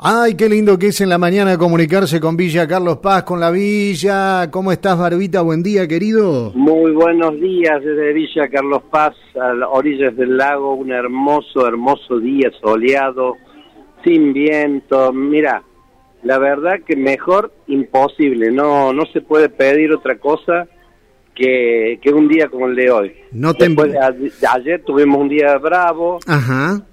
Ay, qué lindo que es en la mañana comunicarse con Villa Carlos Paz, con la Villa. ¿Cómo estás, Barbita? Buen día, querido. Muy buenos días desde Villa Carlos Paz, a las orillas del lago. Un hermoso día soleado, sin viento. Mira, la verdad que mejor imposible. No se puede pedir otra cosa que un día como el de hoy. Después de ayer tuvimos un día bravo. Ajá.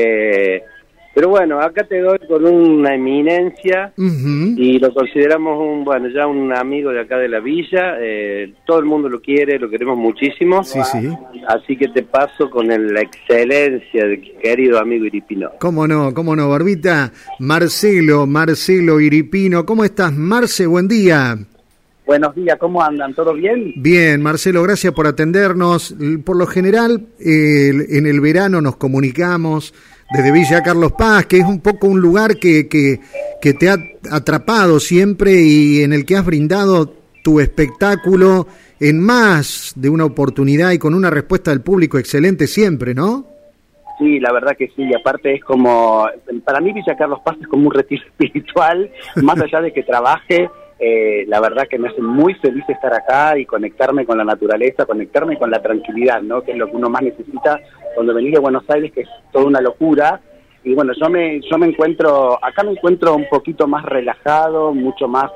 Pero bueno, acá te doy con una eminencia y lo consideramos ya un amigo de acá de la villa. Todo el mundo lo quiere, lo queremos muchísimo. Sí. Así que te paso con la excelencia del querido amigo Iripino. ¿Cómo no, Barbita? Marcelo Iripino. ¿Cómo estás, Marce? Buen día. Buenos días, ¿cómo andan? ¿Todo bien? Bien, Marcelo, gracias por atendernos. Por lo general, en el verano nos comunicamos desde Villa Carlos Paz, que es un poco un lugar que te ha atrapado siempre y en el que has brindado tu espectáculo en más de una oportunidad y con una respuesta del público excelente siempre, ¿no? Sí, la verdad que sí, y aparte es como, para mí Villa Carlos Paz es como un retiro espiritual, más allá de que trabaje. La verdad que me hace muy feliz estar acá y conectarme con la naturaleza, conectarme con la tranquilidad, ¿no? Que es lo que uno más necesita cuando venís de Buenos Aires, que es toda una locura. Y bueno, yo me encuentro, acá me encuentro un poquito más relajado, mucho más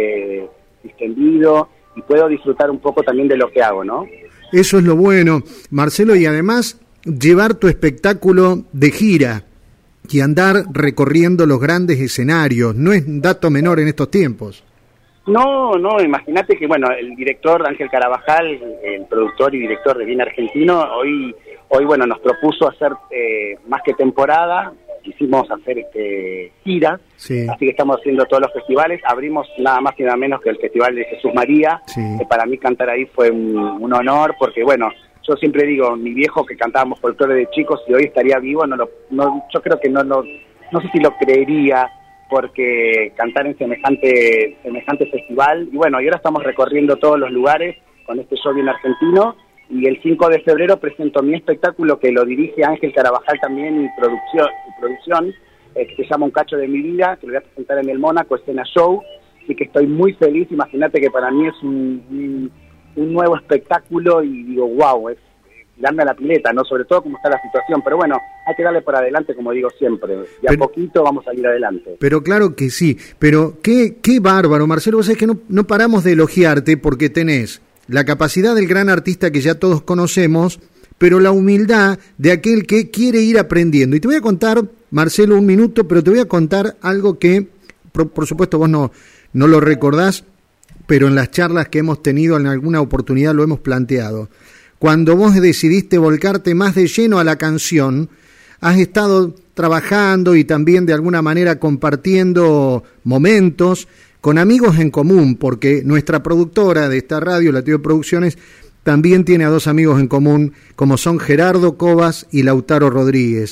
distendido, y puedo disfrutar un poco también de lo que hago, ¿no? Eso es lo bueno, Marcelo, y además llevar tu espectáculo de gira y andar recorriendo los grandes escenarios, no es un dato menor en estos tiempos. No, imagínate que, bueno, el director Ángel Carabajal, el productor y director de Bien Argentino, hoy bueno, nos propuso hacer más que temporada, quisimos hacer giras, sí. Así que estamos haciendo todos los festivales, abrimos nada más y nada menos que el Festival de Jesús María, sí. Que para mí cantar ahí fue un honor, porque bueno, yo siempre digo, mi viejo que cantábamos folclore de chicos, si hoy estaría vivo, yo creo que no sé si lo creería, porque cantar en semejante festival, y bueno, y ahora estamos recorriendo todos los lugares con este show Bien Argentino, y el 5 de febrero presento mi espectáculo que lo dirige Ángel Carabajal también y producción, que se llama Un Cacho de Mi Vida, que lo voy a presentar en el Mónaco Escena Show, así que estoy muy feliz. Imagínate que para mí es un nuevo espectáculo y digo, wow, es darme a la pileta, ¿no? Sobre todo como está la situación, pero bueno, hay que darle por adelante, como digo siempre, a poquito vamos a ir adelante. Pero claro que sí, pero qué bárbaro, Marcelo, vos sabés que no paramos de elogiarte porque tenés la capacidad del gran artista que ya todos conocemos, pero la humildad de aquel que quiere ir aprendiendo. Y te voy a contar, Marcelo, un minuto, pero te voy a contar algo que, por supuesto, vos no lo recordás, pero en las charlas que hemos tenido en alguna oportunidad lo hemos planteado. Cuando vos decidiste volcarte más de lleno a la canción, has estado trabajando y también de alguna manera compartiendo momentos con amigos en común, porque nuestra productora de esta radio, Latido Producciones, también tiene a dos amigos en común, como son Gerardo Cobas y Lautaro Rodríguez.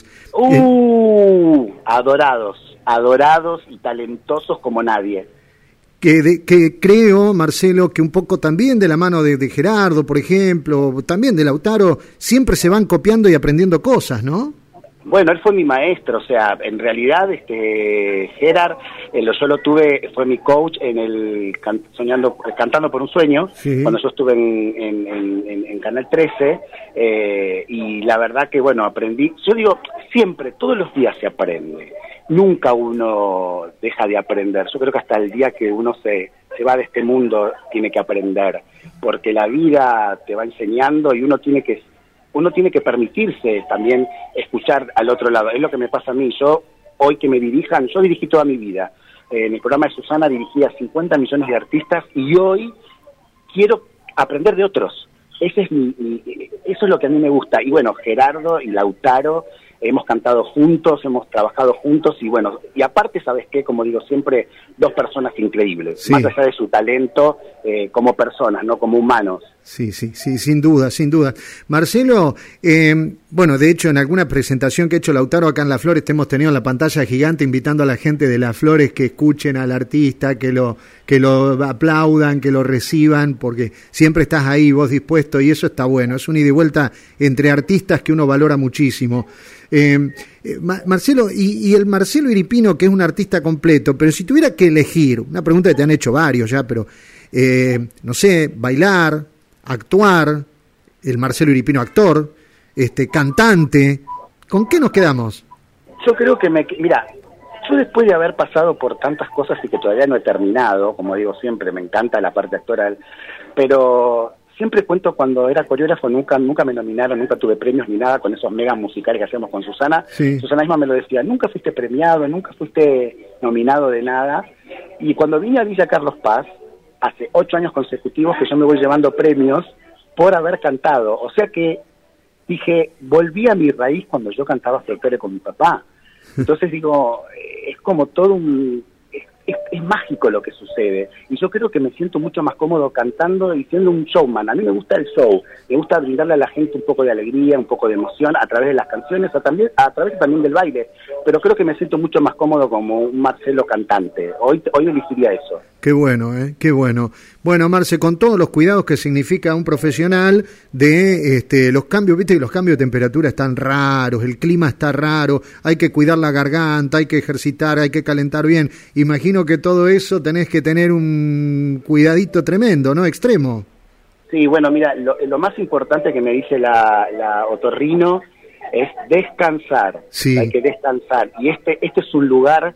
Adorados y talentosos como nadie. Que creo, Marcelo, que un poco también de la mano de Gerardo, por ejemplo, también de Lautaro, siempre se van copiando y aprendiendo cosas, ¿no? Bueno, él fue mi maestro, o sea, en realidad Gerard, yo lo tuve, fue mi coach en el Cantando por un Sueño, sí. Cuando yo estuve en Canal 13, y la verdad que, bueno, aprendí, yo digo, siempre, todos los días se aprende. Nunca uno deja de aprender. Yo creo que hasta el día que uno se va de este mundo tiene que aprender, porque la vida te va enseñando y uno tiene que permitirse también escuchar al otro lado. Es lo que me pasa a mí. Yo, hoy que me dirijan, yo dirigí toda mi vida. En el programa de Susana dirigí a 50 millones de artistas y hoy quiero aprender de otros. Eso es lo que a mí me gusta. Y bueno, Gerardo y Lautaro, hemos cantado juntos, hemos trabajado juntos y bueno, y aparte, ¿sabes qué? Como digo siempre, dos personas increíbles, sí. Más allá de su talento como personas, no como humanos. Sí, sin duda, sin duda. Marcelo, bueno, de hecho, en alguna presentación que ha hecho Lautaro acá en Las Flores, te hemos tenido en la pantalla gigante invitando a la gente de Las Flores que escuchen al artista, que lo aplaudan, que lo reciban, porque siempre estás ahí, vos dispuesto, y eso está bueno. Es un ida y vuelta entre artistas que uno valora muchísimo. Marcelo, y el Marcelo Iripino, que es un artista completo, pero si tuviera que elegir, una pregunta que te han hecho varios ya, pero no sé, bailar, actuar, el Marcelo Iripino actor, cantante, ¿con qué nos quedamos? Yo creo que mira, yo después de haber pasado por tantas cosas y que todavía no he terminado, como digo siempre, me encanta la parte actoral, pero siempre cuento cuando era coreógrafo, nunca me nominaron, nunca tuve premios ni nada con esos mega musicales que hacíamos con Susana. Sí. Susana misma me lo decía, nunca fuiste premiado, nunca fuiste nominado de nada. Y cuando vine a Villa Carlos Paz, hace 8 años consecutivos que yo me voy llevando premios por haber cantado. O sea que dije, volví a mi raíz cuando yo cantaba folclore con mi papá. Entonces digo, es como todo es mágico lo que sucede. Y yo creo que me siento mucho más cómodo cantando y siendo un showman. A mí me gusta el show, me gusta brindarle a la gente un poco de alegría, un poco de emoción a través de las canciones, a través también del baile. Pero creo que me siento mucho más cómodo como un Marcelo cantante. Hoy elegiría eso. Qué bueno, qué bueno. Bueno, Marce, con todos los cuidados que significa un profesional de los cambios, viste que los cambios de temperatura están raros, el clima está raro, hay que cuidar la garganta, hay que ejercitar, hay que calentar bien. Imagino que todo eso tenés que tener un cuidadito tremendo, ¿no? Extremo. Sí, bueno, mira, lo más importante que me dice la otorrino es descansar. Sí. Hay que descansar. Y este es un lugar...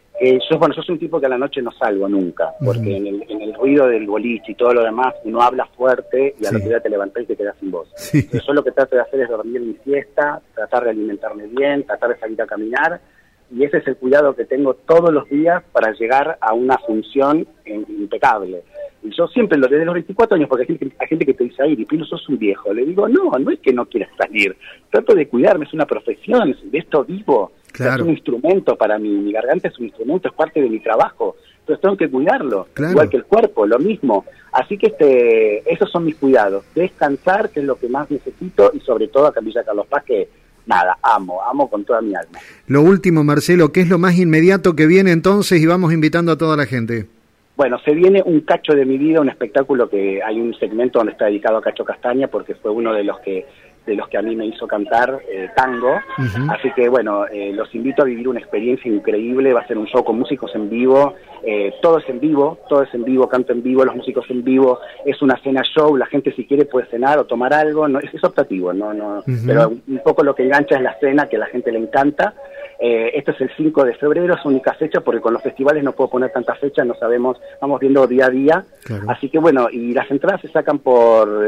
yo soy un tipo que a la noche no salgo nunca, porque en el ruido del boliche y todo lo demás, uno habla fuerte y a la otro día te levantás y te quedas sin voz. Sí. Entonces yo lo que trato de hacer es dormir mi siesta, tratar de alimentarme bien, tratar de salir a caminar, y ese es el cuidado que tengo todos los días para llegar a una función impecable. Y yo siempre, desde los 24 años, porque hay gente que te dice, ay, Iripino, sos un viejo. Le digo, no es que no quieras salir, trato de cuidarme, es una profesión, de esto vivo. Claro. Es un instrumento para mí, mi garganta es un instrumento, es parte de mi trabajo, entonces tengo que cuidarlo, claro. Igual que el cuerpo, lo mismo. Así que esos son mis cuidados, descansar, que es lo que más necesito, y sobre todo acá en Villa Carlos Paz, que nada, amo con toda mi alma. Lo último, Marcelo, ¿qué es lo más inmediato que viene entonces? Y vamos invitando a toda la gente. Bueno, se viene Un Cacho de mi vida, un espectáculo que hay un segmento donde está dedicado a Cacho Castaña, porque fue uno de los que a mí me hizo cantar tango. Uh-huh. Así que bueno, los invito a vivir una experiencia increíble. Va a ser un show con músicos en vivo, todo es en vivo, canto en vivo, los músicos en vivo, es una cena show, la gente si quiere puede cenar o tomar algo, no es optativo, no, uh-huh. Pero un poco lo que engancha es la cena, que a la gente le encanta. Este es el 5 de febrero, es única fecha, porque con los festivales no puedo poner tantas fechas, no sabemos, vamos viendo día a día. Claro. Así que bueno, y las entradas se sacan por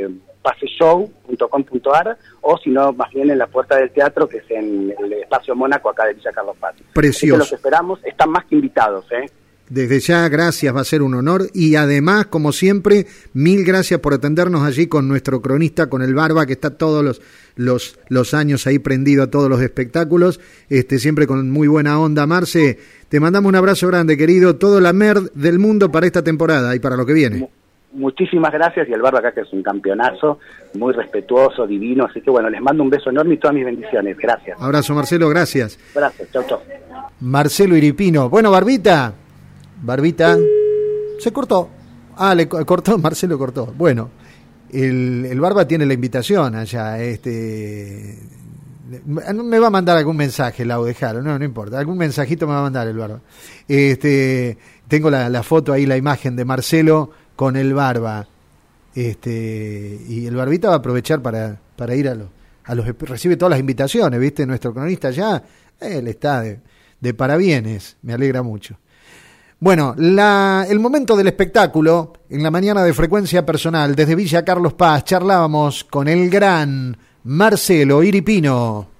paseshow.com.ar, o si no, más bien en la puerta del teatro, que es en el Espacio Mónaco, acá de Villa Carlos Paz. Precioso. Los esperamos, están más que invitados, Desde ya, gracias, va a ser un honor, y además, como siempre, mil gracias por atendernos allí con nuestro cronista, con el Barba, que está todos los años ahí prendido a todos los espectáculos, siempre con muy buena onda. Marce, te mandamos un abrazo grande, querido, todo la merd del mundo para esta temporada y para lo que viene. Muchísimas gracias, y el Barba acá, que es un campeonazo, muy respetuoso, divino, así que bueno, les mando un beso enorme y todas mis bendiciones, gracias. Abrazo, Marcelo, gracias. Gracias, chau. Marcelo Iripino. Bueno, Barbita, se cortó. Le cortó, Marcelo cortó. Bueno, el Barba tiene la invitación allá. Me va a mandar algún mensaje, Lau, dejalo, no importa. Algún mensajito me va a mandar el Barba. Tengo la foto ahí, la imagen de Marcelo con el Barba. Y el Barbita va a aprovechar para ir a los recibe todas las invitaciones, ¿viste? Nuestro cronista allá, él está de parabienes, me alegra mucho. Bueno, el momento del espectáculo, en la mañana de Frecuencia Personal, desde Villa Carlos Paz, charlábamos con el gran Marcelo Iripino.